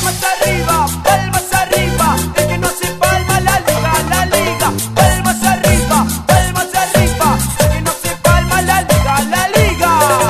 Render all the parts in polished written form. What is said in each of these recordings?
palmas arriba, el que no hace palma la liga. Palmas arriba, el que no hace palma la liga.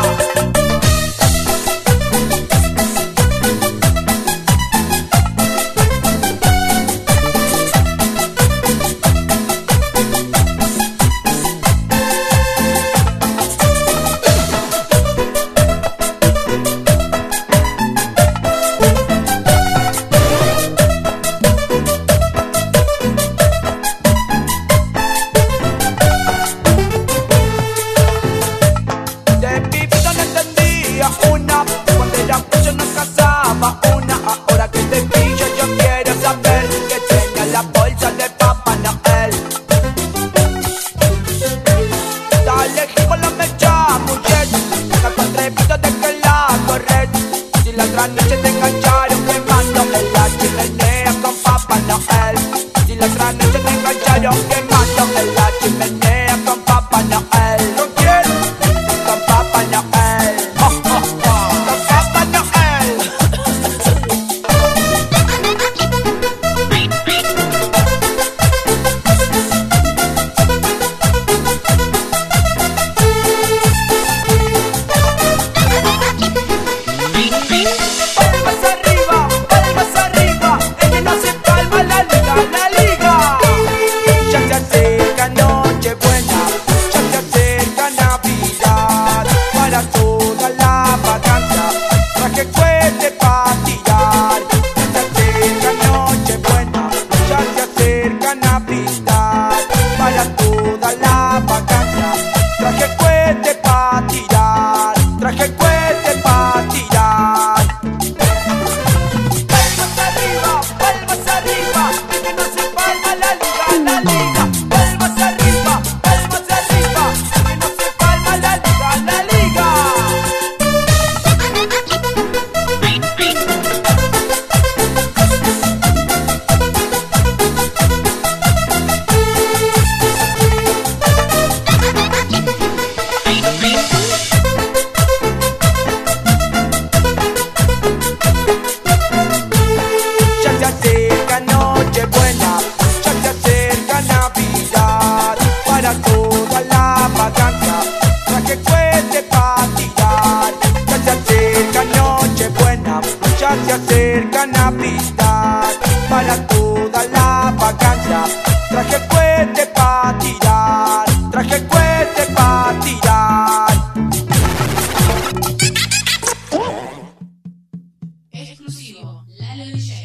Cuando era yo no casaba una. Ahora que te pillo yo quiero saber que tenía la bolsa de Papá Noel. Dale con la mecha, mujer, saca el trepito de que la corres. Si la otra noche te engancharon quemando en la chimenea con Papá Noel. Si la otra noche te engancharon quemando en la chimenea con Papá Noel. ¿Con quién? Con Papá Noel. Palmas arriba, el que no hace palma la liga. Ya se acerca Nochebuena, ya se acerca Navidad. Para toda la vacancia traje cohete pa' tirar. Ya se acerca Nochebuena, ya se acerca Navidad. Para toda la vacancia traje cohete pa' tirar. Traje cohete pa' tirar. Palmas arriba, el que no se palma la liga. Palmas arriba, el que no se palma la liga. Ya se acerca Nochebuena, ya se acerca Navidad. Para toda la vacancia traje cohete pa' tirar. Ya se acerca Nochebuena, ya se acerca Navidad. Para toda la vacancia traje cohete pa' tirar. Traje cohete pa' tirar. Exclusivo, Lalo DJ.